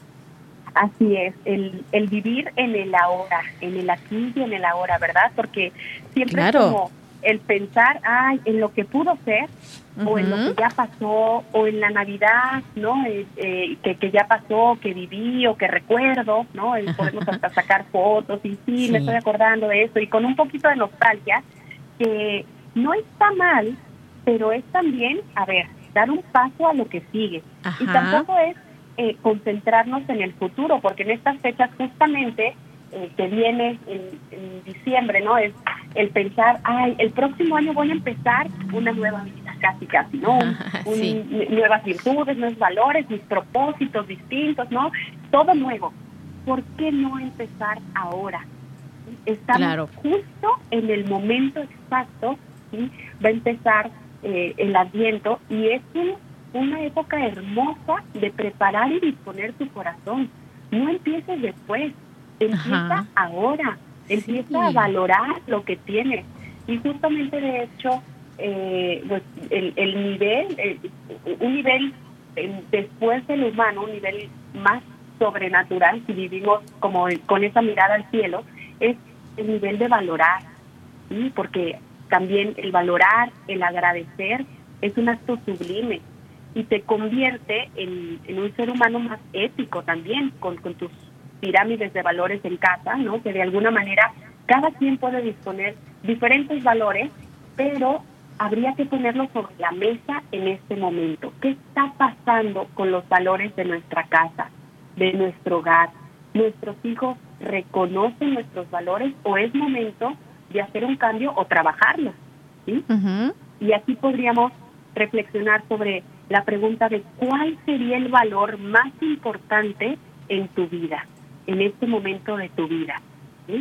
Así es, el, el vivir en el ahora, en el aquí y en el ahora, ¿verdad? Porque siempre Claro. es como el pensar, ay, en lo que pudo ser, uh-huh. o en lo que ya pasó, o en la Navidad, ¿no? Eh, eh, que, que ya pasó, que viví o que recuerdo, ¿no? Eh, podemos hasta sacar fotos y sí, sí, me estoy acordando de eso, y con un poquito de nostalgia, que no está mal, pero es también, a ver, dar un paso a lo que sigue. Ajá. Y tampoco es Eh, concentrarnos en el futuro, porque en estas fechas justamente eh, que viene en, en diciembre, ¿no? Es el pensar, ay, el próximo año voy a empezar una nueva vida, casi, casi, ¿no? Un, Sí. un, nuevas virtudes, nuevos valores, mis propósitos distintos, ¿no? Todo nuevo. ¿Por qué no empezar ahora? Estamos Claro. justo en el momento exacto, ¿sí? Va a empezar eh, el Adviento y es un una época hermosa de preparar y disponer tu corazón. No empieces después, empieza Ajá. ahora, empieza Sí. a valorar lo que tienes. Y justamente, de hecho, eh, pues, el, el nivel, eh, un nivel eh, después del humano, un nivel más sobrenatural, si vivimos como con esa mirada al cielo, es el nivel de valorar, ¿sí? Porque también el valorar, el agradecer, es un acto sublime y te convierte en, en un ser humano más ético también, con, con tus pirámides de valores en casa, ¿no? Que de alguna manera cada quien puede disponer diferentes valores, pero habría que ponerlos sobre la mesa en este momento. ¿Qué está pasando con los valores de nuestra casa, de nuestro hogar? ¿Nuestros hijos reconocen nuestros valores o es momento de hacer un cambio o trabajarlos? ¿Sí? Uh-huh. Y aquí podríamos reflexionar sobre la pregunta de cuál sería el valor más importante en tu vida, en este momento de tu vida, ¿sí?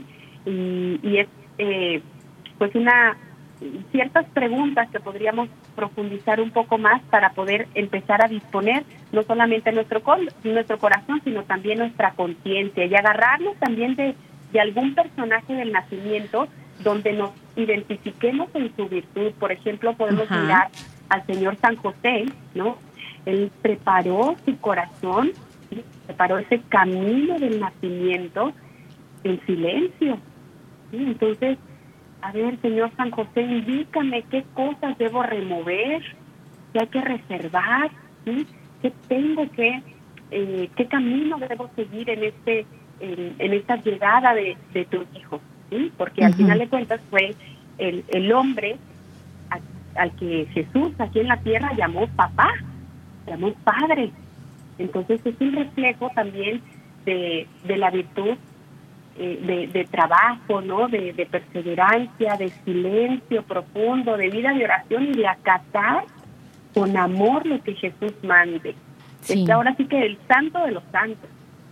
Y, y es eh, pues una ciertas preguntas que podríamos profundizar un poco más para poder empezar a disponer no solamente nuestro nuestro corazón, sino también nuestra conciencia y agarrarnos también de, de algún personaje del nacimiento donde nos identifiquemos en su virtud. Por ejemplo, podemos Ajá. mirar al Señor San José, ¿no? Él preparó su corazón, ¿sí? Preparó ese camino del nacimiento en silencio, ¿sí? Entonces, a ver, Señor San José, indícame qué cosas debo remover, qué hay que reservar, ¿sí? qué tengo que, eh, qué camino debo seguir en este, en, en esta llegada de, de tu hijo, ¿sí? Porque al Uh-huh. final de cuentas fue el, el hombre al que Jesús aquí en la tierra llamó papá, llamó padre. Entonces es un reflejo también de, de la virtud eh, de, de trabajo, ¿no? De, de perseverancia, de silencio profundo, de vida de oración y de acatar con amor lo que Jesús mande. Sí. Es ahora sí que el santo de los santos.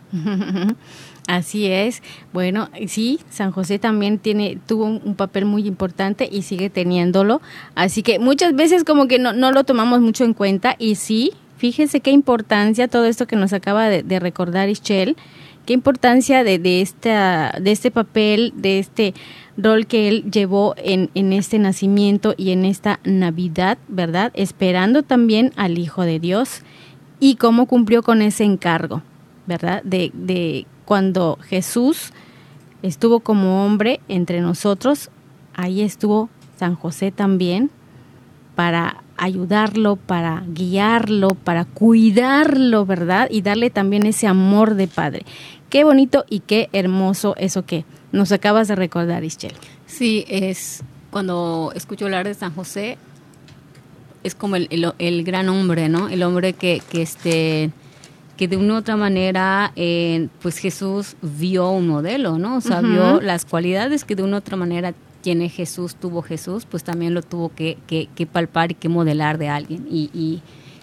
Así es. Bueno, sí, San José también tiene tuvo un, un papel muy importante y sigue teniéndolo. Así que muchas veces como que no, no lo tomamos mucho en cuenta y sí, fíjense qué importancia todo esto que nos acaba de, de recordar Ishel, qué importancia de, de, esta, de este papel, de este rol que él llevó en, en este nacimiento y en esta Navidad, ¿verdad? Esperando también al Hijo de Dios y cómo cumplió con ese encargo, ¿verdad? De, de cuando Jesús estuvo como hombre entre nosotros, ahí estuvo San José también para ayudarlo, para guiarlo, para cuidarlo, ¿verdad? Y darle también ese amor de padre. Qué bonito y qué hermoso eso que nos acabas de recordar, Ischel. Sí, es cuando escucho hablar de San José, es como el, el, el gran hombre, ¿no? El hombre que, que este... que de una u otra manera, eh, pues Jesús vio un modelo, ¿no? O sea, uh-huh. vio las cualidades que de una u otra manera tiene Jesús, tuvo Jesús, pues también lo tuvo que, que, que palpar y que modelar de alguien. Y, y,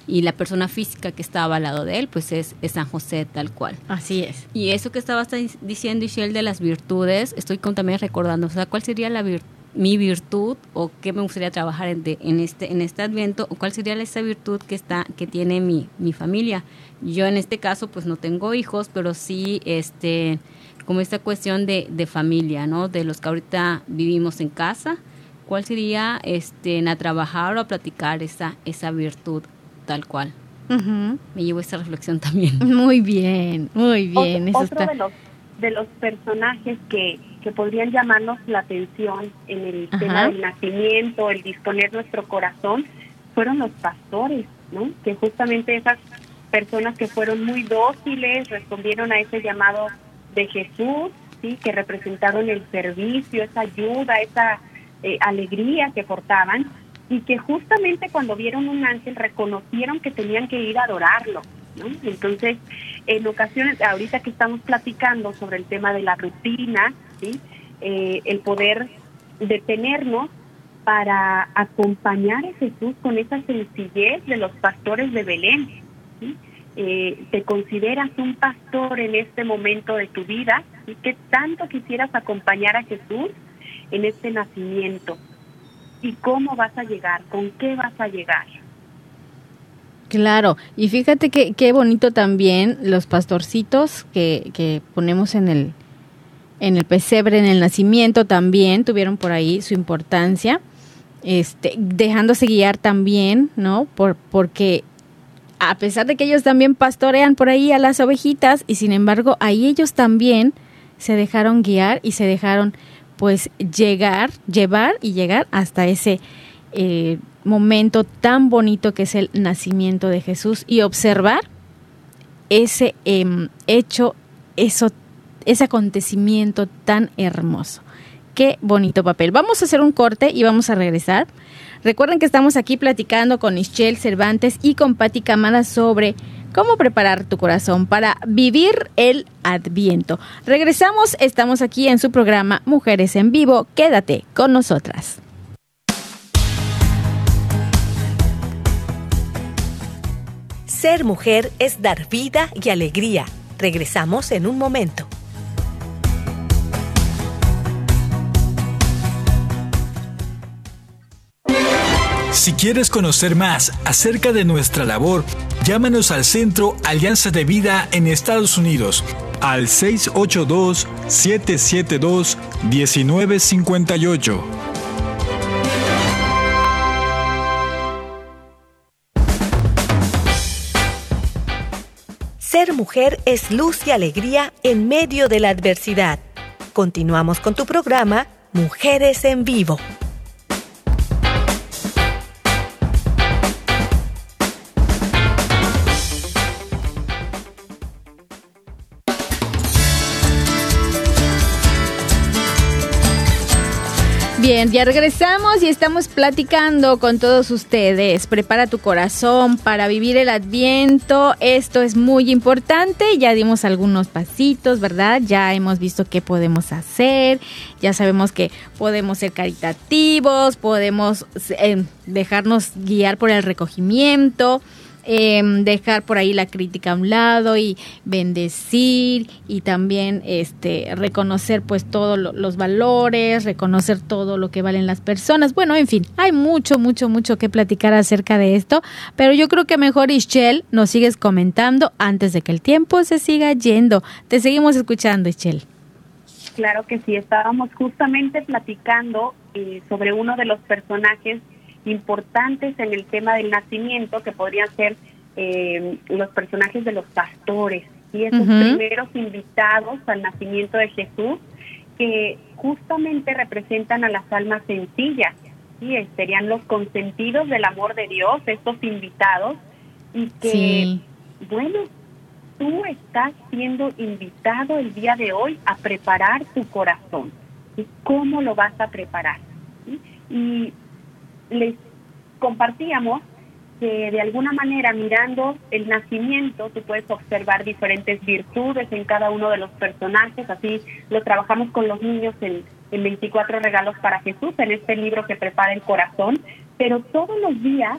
y la persona física que estaba al lado de él, pues es, es San José tal cual. Así es. Y eso que estabas diciendo, Ishel, de las virtudes, estoy con, también recordando, o sea, ¿cuál sería la vir, mi virtud o qué me gustaría trabajar en, de, en este en este Adviento, o cuál sería esa virtud que está que tiene mi, mi familia? Yo en este caso pues no tengo hijos, pero sí este como esta cuestión de, de familia, ¿no? De los que ahorita vivimos en casa, ¿cuál sería este a trabajar o a platicar esa esa virtud tal cual? Uh-huh. Me llevo esta reflexión también. Muy bien, muy bien. Otro, Eso otro está... de los de los personajes que, que podrían llamarnos la atención en el Ajá. tema del nacimiento, el disponer nuestro corazón, fueron los pastores, ¿no? Que justamente esas personas que fueron muy dóciles, respondieron a ese llamado de Jesús, sí, que representaron el servicio, esa ayuda, esa eh, alegría que portaban, y que justamente cuando vieron un ángel reconocieron que tenían que ir a adorarlo, ¿no? Entonces, en ocasiones, ahorita que estamos platicando sobre el tema de la rutina, ¿sí? eh, el poder detenernos para acompañar a Jesús con esa sencillez de los pastores de Belén, ¿sí? Eh, ¿te consideras un pastor en este momento de tu vida? ¿Y qué tanto quisieras acompañar a Jesús en este nacimiento? ¿Y cómo vas a llegar? ¿Con qué vas a llegar? Claro, y fíjate que qué bonito también los pastorcitos que, que ponemos en el en el pesebre, en el nacimiento, también tuvieron por ahí su importancia, este, dejándose guiar también, ¿no? Por porque a pesar de que ellos también pastorean por ahí a las ovejitas, y sin embargo ahí ellos también se dejaron guiar y se dejaron pues llegar, llevar y llegar hasta ese eh, momento tan bonito que es el nacimiento de Jesús, y observar ese eh, hecho, eso, ese acontecimiento tan hermoso. Qué bonito papel. Vamos a hacer un corte y vamos a regresar. Recuerden que estamos aquí platicando con Ishel Cervantes y con Pati Cámara sobre cómo preparar tu corazón para vivir el Adviento. Regresamos, estamos aquí en su programa Mujeres en Vivo. Quédate con nosotras. Ser mujer es dar vida y alegría. Regresamos en un momento. Si quieres conocer más acerca de nuestra labor, llámanos al Centro Alianza de Vida en Estados Unidos al seis ocho dos, siete siete dos, uno nueve cinco ocho. Ser mujer es luz y alegría en medio de la adversidad. Continuamos con tu programa Mujeres en Vivo. Bien, ya regresamos y estamos platicando con todos ustedes. Prepara tu corazón para vivir el Adviento. Esto es muy importante. Ya dimos algunos pasitos, ¿verdad? Ya hemos visto qué podemos hacer. Ya sabemos que podemos ser caritativos, podemos eh, dejarnos guiar por el recogimiento. Eh, dejar por ahí la crítica a un lado y bendecir, y también este reconocer pues todos lo, los valores, reconocer todo lo que valen las personas. Bueno, en fin, hay mucho, mucho, mucho que platicar acerca de esto, pero yo creo que mejor, Ishel, nos sigues comentando antes de que el tiempo se siga yendo. Te seguimos escuchando, Ishel. Claro que sí, estábamos justamente platicando eh, sobre uno de los personajes importantes en el tema del nacimiento, que podrían ser eh, los personajes de los pastores, y esos uh-huh. primeros invitados al nacimiento de Jesús, que justamente representan a las almas sencillas, ¿sí? Serían los consentidos del amor de Dios, estos invitados, y que, sí. bueno, tú estás siendo invitado el día de hoy a preparar tu corazón. ¿Y cómo lo vas a preparar? ¿Sí? Y les compartíamos que de alguna manera, mirando el nacimiento, tú puedes observar diferentes virtudes en cada uno de los personajes. Así lo trabajamos con los niños en, en veinticuatro regalos para Jesús, en este libro que prepara el corazón. Pero todos los días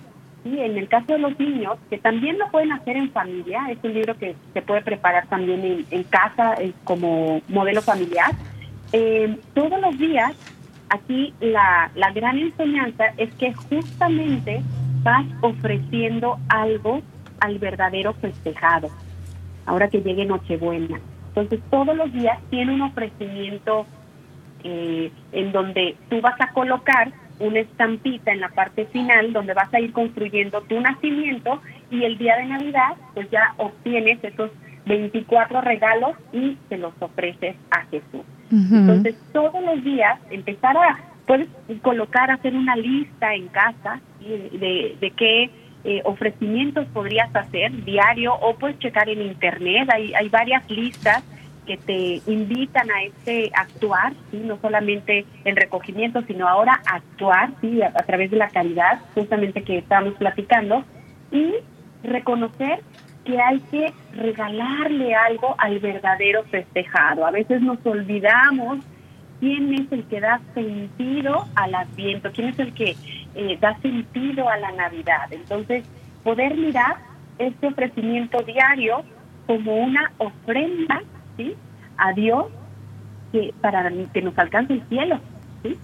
¿sí? En el caso de los niños, que también lo pueden hacer en familia, es un libro que se puede preparar también en, en casa eh, como modelo familiar. Eh, todos los días, aquí la, la gran enseñanza es que justamente vas ofreciendo algo al verdadero festejado, ahora que llegue Nochebuena. Entonces, todos los días tiene un ofrecimiento eh, en donde tú vas a colocar una estampita en la parte final donde vas a ir construyendo tu nacimiento, y el día de Navidad pues ya obtienes esos veinticuatro regalos y se los ofreces a Jesús. Uh-huh. Entonces, todos los días empezar a, puedes colocar, hacer una lista en casa, ¿sí? de, de qué eh, ofrecimientos podrías hacer diario, o puedes checar en internet, hay, hay varias listas que te invitan a este actuar, ¿sí? No solamente el recogimiento, sino ahora actuar, ¿sí? a, a través de la caridad, justamente que estábamos platicando, y reconocer que hay que regalarle algo al verdadero festejado. A veces nos olvidamos quién es el que da sentido al Adviento, quién es el que eh, da sentido a la Navidad. Entonces, poder mirar este ofrecimiento diario como una ofrenda, ¿sí? a Dios, que para que nos alcance el cielo, ¿sí?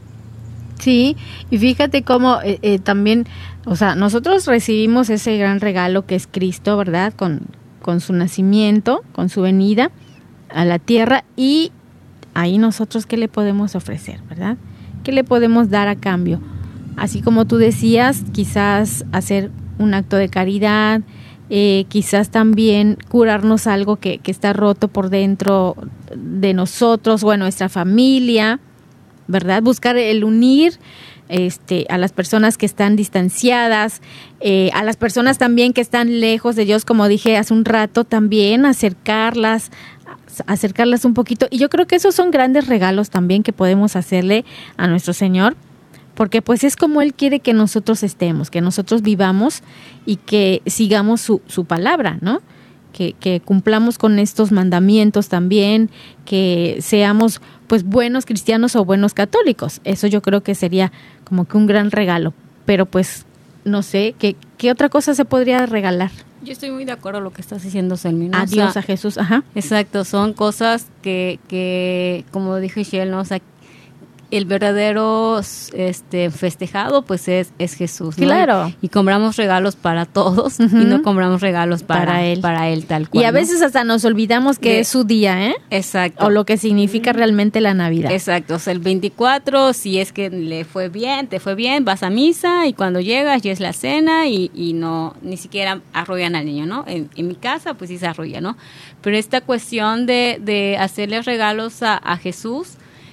Sí, y fíjate cómo eh, eh, también, o sea, nosotros recibimos ese gran regalo que es Cristo, ¿verdad? Con, con su nacimiento, con su venida a la tierra, y ahí nosotros, ¿qué le podemos ofrecer, verdad? ¿Qué le podemos dar a cambio? Así como tú decías, quizás hacer un acto de caridad, eh, quizás también curarnos algo que, que está roto por dentro de nosotros o en nuestra familia, ¿verdad? Buscar el unir este, a las personas que están distanciadas, eh, a las personas también que están lejos de Dios, como dije hace un rato, también acercarlas, acercarlas un poquito. Y yo creo que esos son grandes regalos también que podemos hacerle a nuestro Señor, porque pues es como Él quiere que nosotros estemos, que nosotros vivamos y que sigamos su, su palabra, ¿no? Que, que cumplamos con estos mandamientos también, que seamos pues buenos cristianos o buenos católicos. Eso yo creo que sería como que un gran regalo. Pero pues no sé, ¿qué, qué otra cosa se podría regalar? Yo estoy muy de acuerdo con lo que estás diciendo, Selmi, ¿no? A O Dios, sea, a Jesús, ajá. Exacto, son cosas que, que como dijo Shell, ¿no? O sea, el verdadero este festejado pues es, es Jesús, ¿no? Claro. Y compramos regalos para todos, uh-huh, y no compramos regalos para, para él para él tal cual. Y a ¿no? veces hasta nos olvidamos que de, es su día, ¿eh? Exacto. O lo que significa realmente la Navidad. Exacto, o sea, el veinticuatro, si es que le fue bien, te fue bien, vas a misa, y cuando llegas ya es la cena, y, y no, ni siquiera arrollan al niño, ¿no? En, en mi casa pues sí se arrolla, ¿no? Pero esta cuestión de, de hacerle regalos a, a Jesús,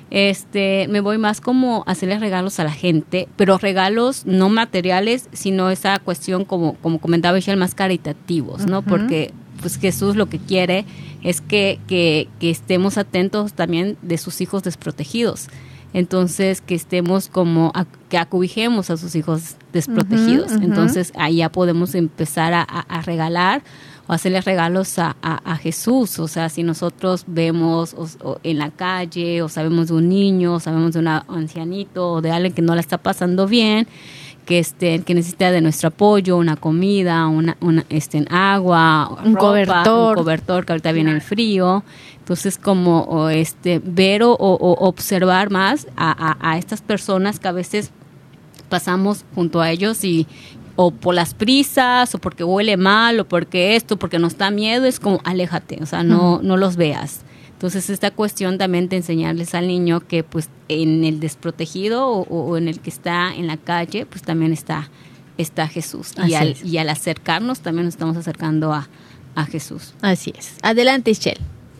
Este, me voy más como a hacerles regalos a la gente, pero regalos no materiales, sino esa cuestión, como, como comentaba Michelle, más caritativos, ¿no? Uh-huh. Porque pues Jesús lo que quiere es que, que, que estemos atentos también de sus hijos desprotegidos. Entonces, que estemos como, a, que acobijemos a sus hijos desprotegidos. Uh-huh, uh-huh. Entonces, ahí ya podemos empezar a, a, a regalar o hacerles regalos a, a, a Jesús. O sea, si nosotros vemos o, o en la calle, o sabemos de un niño, o sabemos de un ancianito, o de alguien que no la está pasando bien, que este que necesita de nuestro apoyo, una comida, una, una este agua, un ropa, cobertor, un cobertor, que ahorita viene el frío. Entonces, como o este ver o, o observar más a, a, a estas personas que a veces pasamos junto a ellos, y o por las prisas, o porque huele mal, o porque esto, porque nos da miedo, es como aléjate, o sea, no, no los veas. Entonces, esta cuestión también de enseñarles al niño que pues en el desprotegido o, o en el que está en la calle, pues también está, está Jesús. Y al, y al acercarnos también nos estamos acercando a, a Jesús. Así es. Adelante, Shell.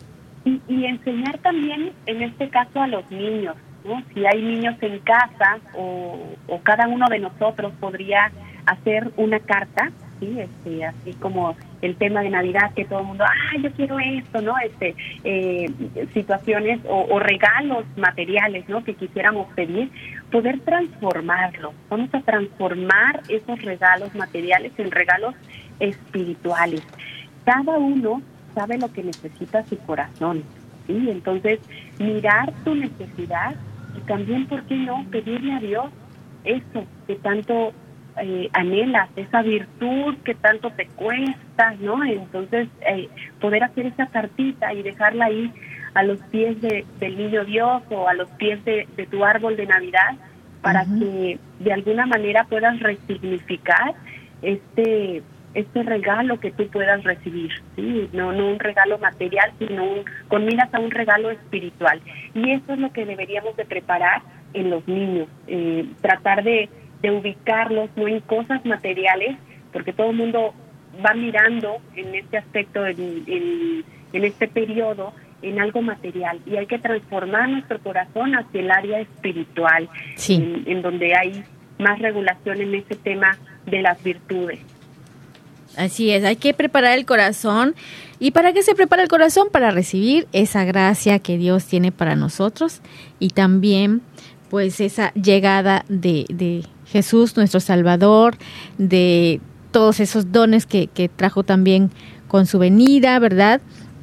Y, y enseñar también, en este caso, a los niños, ¿no? Si hay niños en casa, o, o cada uno de nosotros podría hacer una carta, sí, este, así como el tema de Navidad, que todo el mundo, ah, yo quiero esto, ¿no? Este, eh, situaciones o, o regalos materiales, ¿no? Que quisiéramos pedir, poder transformarlo. Vamos a transformar esos regalos materiales en regalos espirituales. Cada uno sabe lo que necesita su corazón, ¿sí? Entonces, mirar tu necesidad y también, ¿por qué no?, pedirle a Dios eso que tanto eh, anhelas, esa virtud que tanto te cuesta, ¿no? Entonces, eh, poder hacer esa tartita y dejarla ahí a los pies de, del niño Dios o a los pies de, de tu árbol de Navidad, para uh-huh. que de alguna manera puedas resignificar este este regalo que tú puedas recibir, ¿sí? No, no un regalo material, sino un, con miras a un regalo espiritual. Y eso es lo que deberíamos de preparar en los niños, eh, tratar de, de ubicarlos no en cosas materiales, porque todo el mundo va mirando en este aspecto, en, en, en este periodo, en algo material, y hay que transformar nuestro corazón hacia el área espiritual, sí. en, en donde hay más regulación en ese tema de las virtudes. Así es, hay que preparar el corazón. ¿Y para qué se prepara el corazón? Para recibir esa gracia que Dios tiene para nosotros, y también pues esa llegada de, de Jesús, nuestro Salvador, de todos esos dones que, que trajo también con su venida, ¿verdad?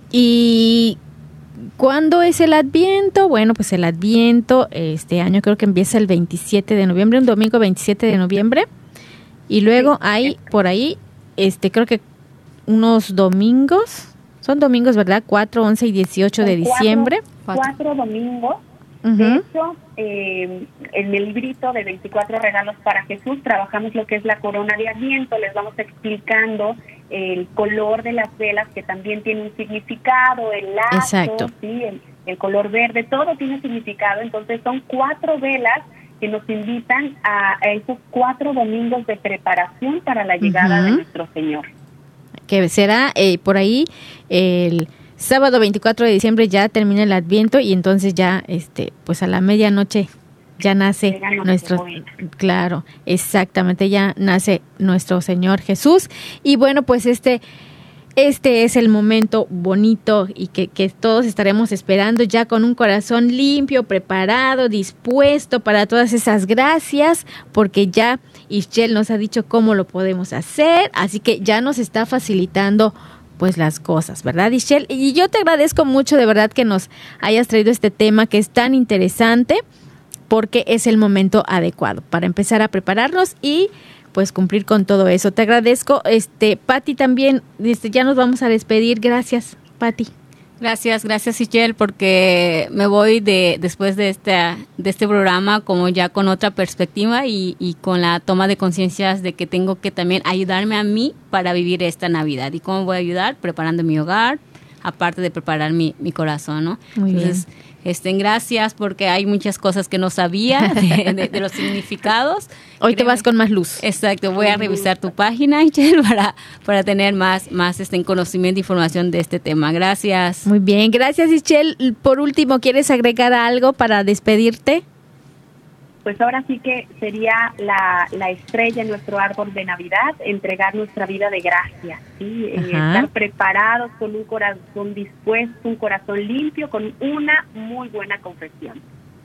Y ¿cuándo es el Adviento? Bueno, pues el Adviento este año creo que empieza el veintisiete de noviembre, un domingo veintisiete de noviembre, y luego hay por ahí Este, creo que unos domingos, son domingos, ¿verdad? cuatro, once y dieciocho de diciembre. Cuatro, cuatro domingos. Uh-huh. De hecho, eh, en el librito de veinticuatro regalos para Jesús trabajamos lo que es la corona de Adviento. Les vamos explicando el color de las velas, que también tiene un significado, el lazo, Exacto. ¿sí? el, el color verde, todo tiene significado. Entonces son cuatro velas que nos invitan a, a esos cuatro domingos de preparación para la llegada uh-huh. de nuestro Señor. Que será eh, por ahí el sábado veinticuatro de diciembre ya termina el Adviento, y entonces ya este pues a la medianoche ya nace nuestro, claro, exactamente, ya nace nuestro Señor Jesús. Y bueno, pues este Este es el momento bonito y que, que todos estaremos esperando, ya con un corazón limpio, preparado, dispuesto para todas esas gracias, porque ya Ischel nos ha dicho cómo lo podemos hacer, así que ya nos está facilitando pues las cosas, ¿verdad, Ischel? Y yo te agradezco mucho de verdad que nos hayas traído este tema que es tan interesante, porque es el momento adecuado para empezar a prepararnos y pues cumplir con todo eso. Te agradezco, este Pati también, este, ya nos vamos a despedir. Gracias, Pati. Gracias, gracias Ischel, porque me voy de después de este de este programa como ya con otra perspectiva y, y con la toma de conciencias de que tengo que también ayudarme a mí para vivir esta Navidad. ¿Y cómo voy a ayudar? Preparando mi hogar, aparte de preparar mi, mi corazón, ¿no? Muy Entonces, bien. Estén gracias, porque hay muchas cosas que no sabía de, de, de los significados. Hoy Creo, te vas con más luz. Exacto, voy a revisar tu página, Ischel, para, para tener más, más este, conocimiento e información de este tema. Gracias. Muy bien, gracias Ischel. Por último, ¿quieres agregar algo para despedirte? Pues ahora sí que sería la, la estrella en nuestro árbol de Navidad, entregar nuestra vida de gracia, ¿sí? Eh, estar preparados con un corazón dispuesto, un corazón limpio, con una muy buena confesión.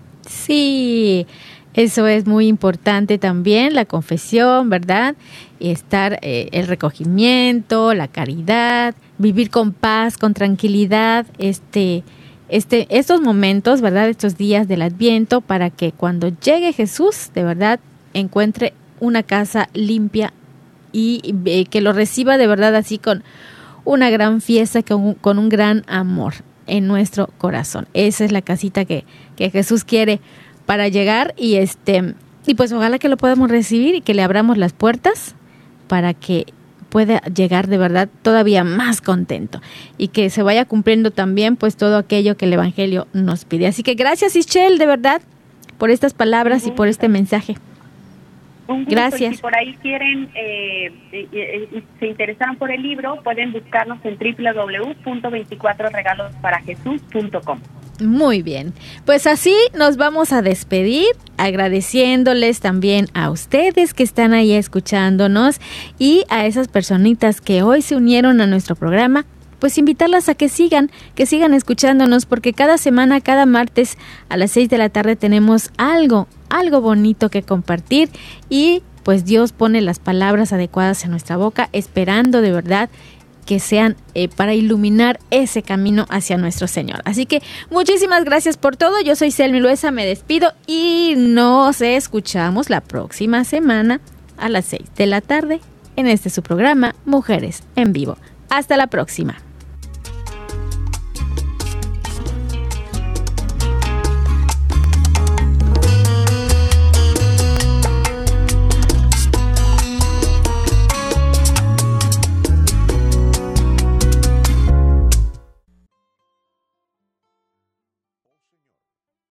Sí, eso es muy importante también, la confesión, ¿verdad? Estar eh, el recogimiento, la caridad, vivir con paz, con tranquilidad, este... Este, estos momentos, ¿verdad? Estos días del Adviento, para que cuando llegue Jesús, de verdad, encuentre una casa limpia y eh, que lo reciba de verdad así con una gran fiesta, con, con un gran amor en nuestro corazón. Esa es la casita que, que Jesús quiere para llegar, y este y pues ojalá que lo podamos recibir y que le abramos las puertas para que puede llegar de verdad todavía más contento y que se vaya cumpliendo también pues todo aquello que el Evangelio nos pide. Así que gracias Ischel, de verdad, por estas palabras y por este mensaje. Un gusto. Gracias. Si por ahí quieren, eh, eh, eh, se interesaron por el libro, pueden buscarnos en doble u doble u doble u punto veinticuatro regalos para jesús punto com. Muy bien, pues así nos vamos a despedir, agradeciéndoles también a ustedes que están ahí escuchándonos y a esas personitas que hoy se unieron a nuestro programa, pues invitarlas a que sigan, que sigan escuchándonos, porque cada semana, cada martes a las seis de la tarde tenemos algo, algo bonito que compartir, y pues Dios pone las palabras adecuadas en nuestra boca, esperando de verdad que sean eh, para iluminar ese camino hacia nuestro Señor. Así que muchísimas gracias por todo. Yo soy Selmi Luesa, me despido y nos escuchamos la próxima semana a las seis de la tarde en este su programa Mujeres en Vivo. Hasta la próxima.